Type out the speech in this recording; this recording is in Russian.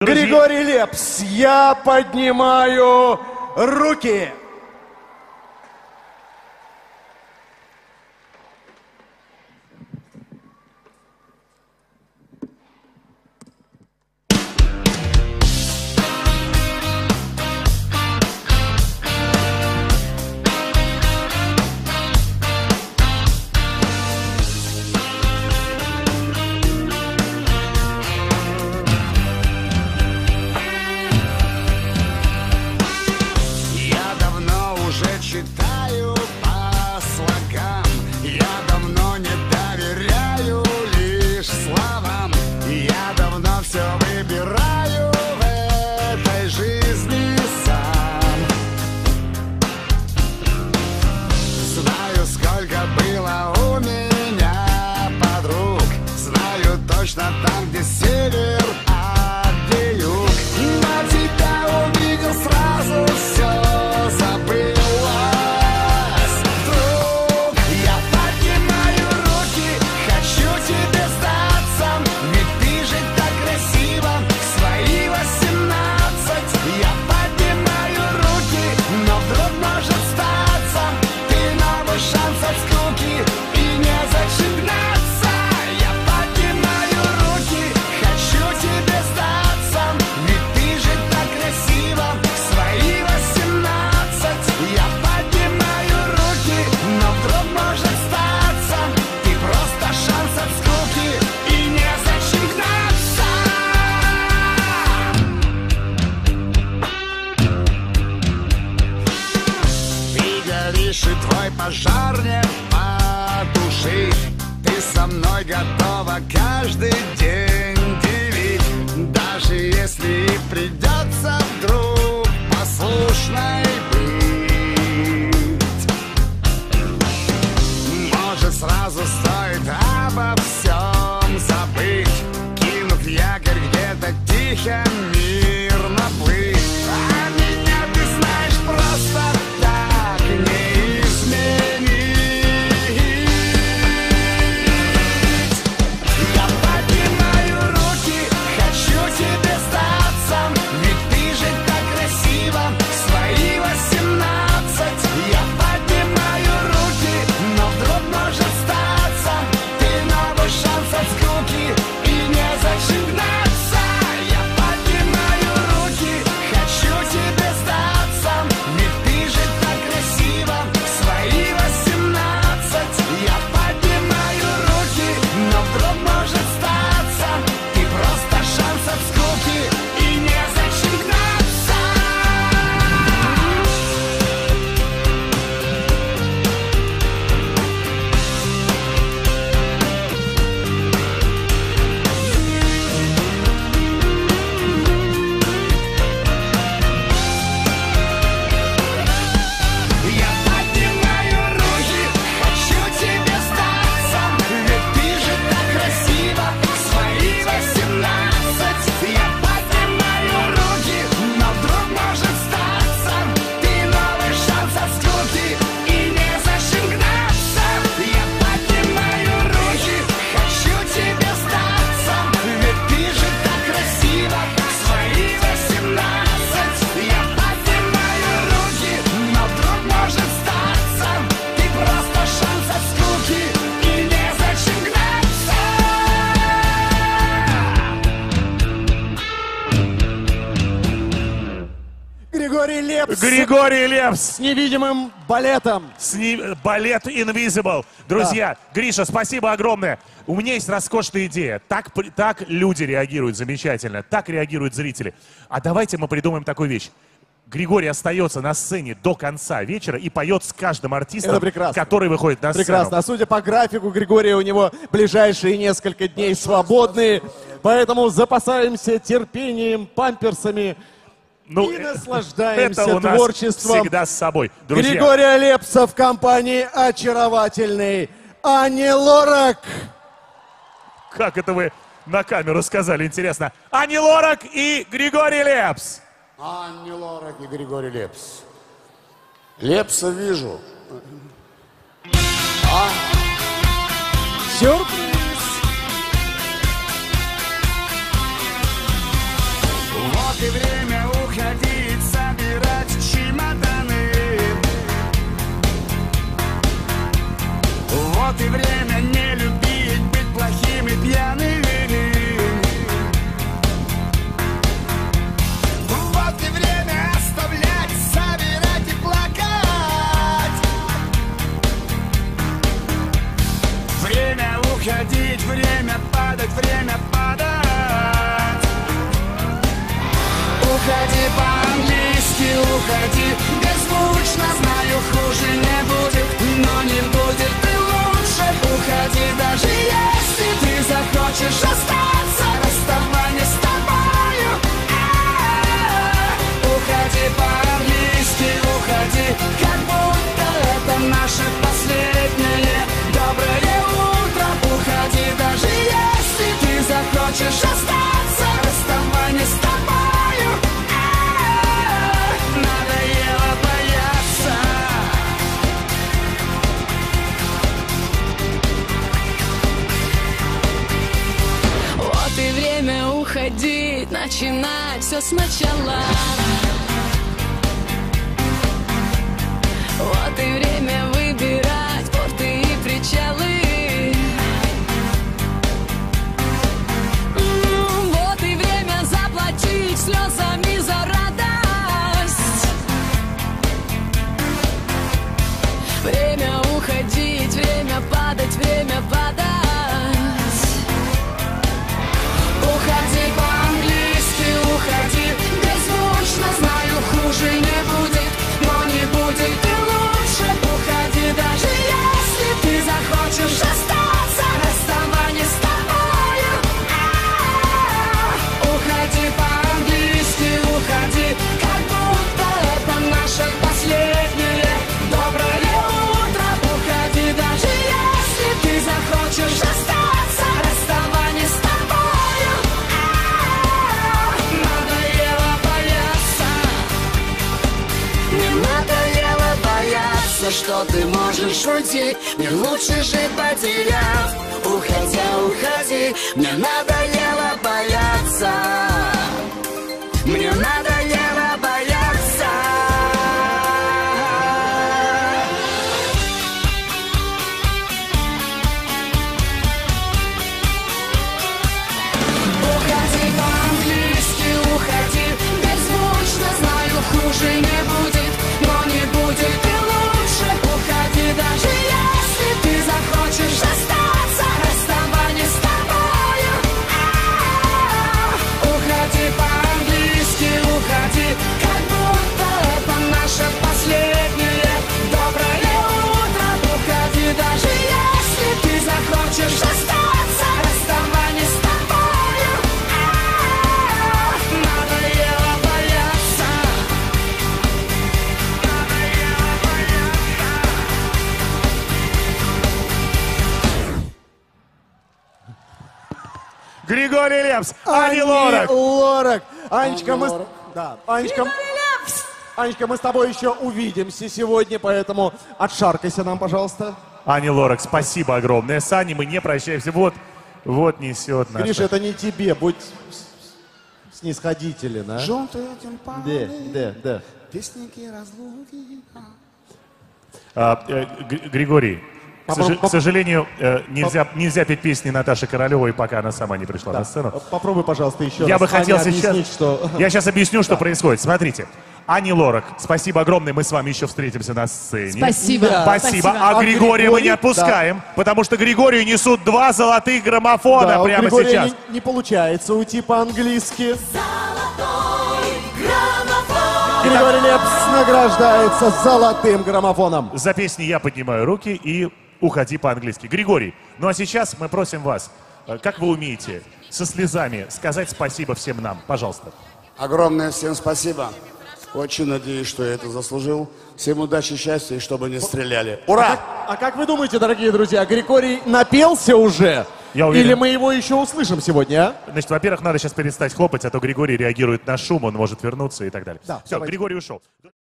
Друзья... Григорий Лепс, я поднимаю руки. Читаю по слогам, я давно не доверяю лишь словам. Я давно все выбираю в этой жизни сам. Знаю, сколько было у меня подруг, знаю точно там, где север, а где юг. Но тебя увидел сразу, все забыл. И твой пожар не потушить. Ты со мной готова каждый день делить. Даже если и придется вдруг послушной быть. Может, сразу стоит обо всем забыть, кинув якорь где-то тихо, мирно плыть. А меня ты знаешь просто так не Григорий Лепс. С невидимым балетом. Балет Invisible. Друзья, да. Гриша, спасибо огромное. У меня есть роскошная идея. Так люди реагируют замечательно. Так реагируют зрители. А давайте мы придумаем такую вещь. Григорий остается на сцене до конца вечера и поет с каждым артистом, который выходит на сцену. Прекрасно. А судя по графику Григория, у него ближайшие несколько дней свободные. Поэтому запасаемся терпением, памперсами. И наслаждаемся это у нас творчеством всегда с собой. Друзья. Григория Лепса в компании очаровательной Ани Лорак. Как это вы на камеру сказали, интересно. Ани Лорак и Григорий Лепс. Ани Лорак и Григорий Лепс. Лепса вижу. Сюрприз. Вот и время уходить, собирать чемоданы. Вот и время не любить, быть плохим и пьяным. Вот и время оставлять, собирать и плакать. Время уходить, время падать, время падать. Уходи по-английски, уходи беззвучно. Знаю, хуже не будет, но не будет и лучше. Уходи, даже если ты захочешь остаться. Расставание с тобою. Уходи по-английски, уходи, как будто это наше последнее доброе утро. Уходи, даже если ты захочешь остаться. Расставание с тобою. Надоело бояться. Вот и время уходить, начинать все сначала. Вот и время выбирать порты и причалы. Вот и время заплатить слезами за радость. Время уходить, время падать, время падать. Уходи по-английски, уходи беззвучно. Знаю, хуже не будет, но не будет и лучше. Уходи, даже если ты захочешь остаться. Расставание с тобою. Уходи по-английски, уходи, как будто это наше последнее доброе утро. Уходи, даже если ты захочешь остаться. Расставание с тобою. Надоело бояться. Мне надоело бояться, что ты можешь уйти. Мне лучше жить, потеряв. Уходя, уходи. Мне надоело бояться. Мне надоело бояться. Уходи по-английски, уходи беззвучно. Знаю, хуже не будет, но не будет и лучше. Уходи, даже если ты захочешь остаться. Расставание с тобою. Уходи по-английски, уходи, как будто это наше последнее доброе утро. Уходи, даже если ты захочешь остаться. Расставание с тобою. Надоело бояться. Надоело бояться. Григорий Лепс, Ани Лорак. Лорак. Анечка, Ани мы... Лорак. Да, Анечка, мы с тобой еще увидимся сегодня, поэтому отшаркайся нам, пожалуйста. Ани Лорак, спасибо огромное. С Аней мы не прощаемся. Вот несет нас. Гриша, это не тебе, будь снисходителен, а? Желтые тюльпаны, Да. песники разлуки. Григорий, к сожалению, нельзя петь песни Наташи Королевой, пока она сама не пришла на сцену. Попробуй, пожалуйста, еще Я раз бы хотел Ане сейчас... объяснить, что... Я сейчас объясню, что происходит. Смотрите. Ани Лорак, спасибо огромное. Мы с вами еще встретимся на сцене. Спасибо. Да. Спасибо. А А Григория мы не Григорий, отпускаем, потому что Григорию несут 2 золотых граммофона Да, у прямо Григория сейчас. не получается уйти по-английски. Григорий Лепс награждается золотым граммофоном. За песни я поднимаю руки и уходи по-английски. Григорий, ну а сейчас мы просим вас, как вы умеете, со слезами сказать спасибо всем нам. Пожалуйста. Огромное всем спасибо. Очень надеюсь, что я это заслужил. Всем удачи, счастья и чтобы не стреляли. Ура! А как вы думаете, дорогие друзья, Григорий напелся уже? Я уверен. Или мы его еще услышим сегодня, а? Значит, во-первых, надо сейчас перестать хлопать, а то Григорий реагирует на шум, он может вернуться и так далее. Да, Все, давайте. Григорий ушел.